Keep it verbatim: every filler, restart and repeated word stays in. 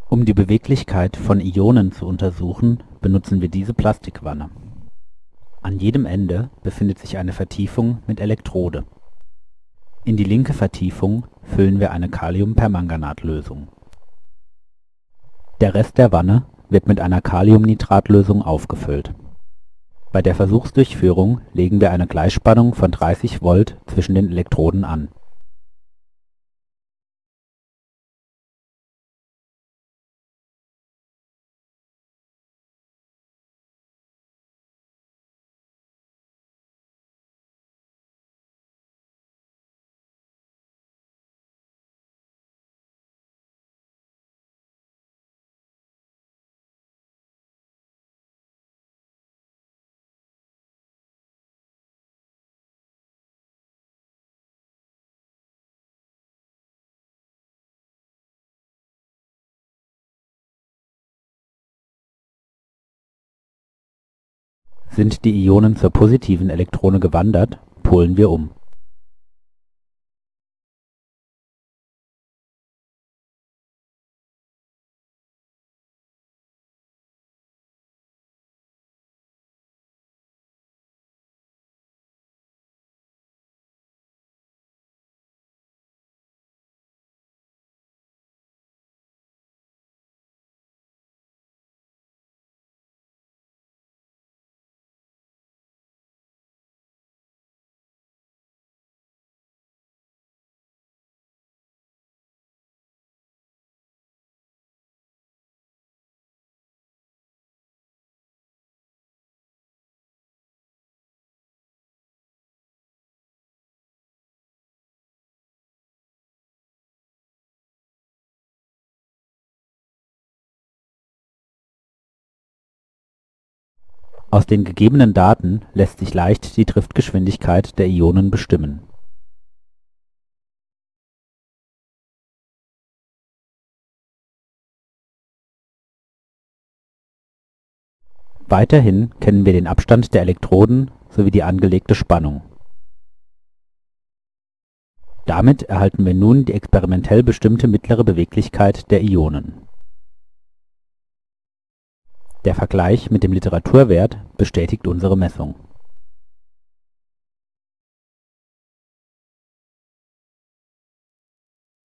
Um die Beweglichkeit von Ionen zu untersuchen, benutzen wir diese Plastikwanne. An jedem Ende befindet sich eine Vertiefung mit Elektrode. In die linke Vertiefung füllen wir eine Kaliumpermanganatlösung. Der Rest der Wanne wird mit einer Kaliumnitratlösung aufgefüllt. Bei der Versuchsdurchführung legen wir eine Gleichspannung von dreißig Volt zwischen den Elektroden an. Sind die Ionen zur positiven Elektrone gewandert, polen wir um. Aus den gegebenen Daten lässt sich leicht die Driftgeschwindigkeit der Ionen bestimmen. Weiterhin kennen wir den Abstand der Elektroden sowie die angelegte Spannung. Damit erhalten wir nun die experimentell bestimmte mittlere Beweglichkeit der Ionen. Der Vergleich mit dem Literaturwert bestätigt unsere Messung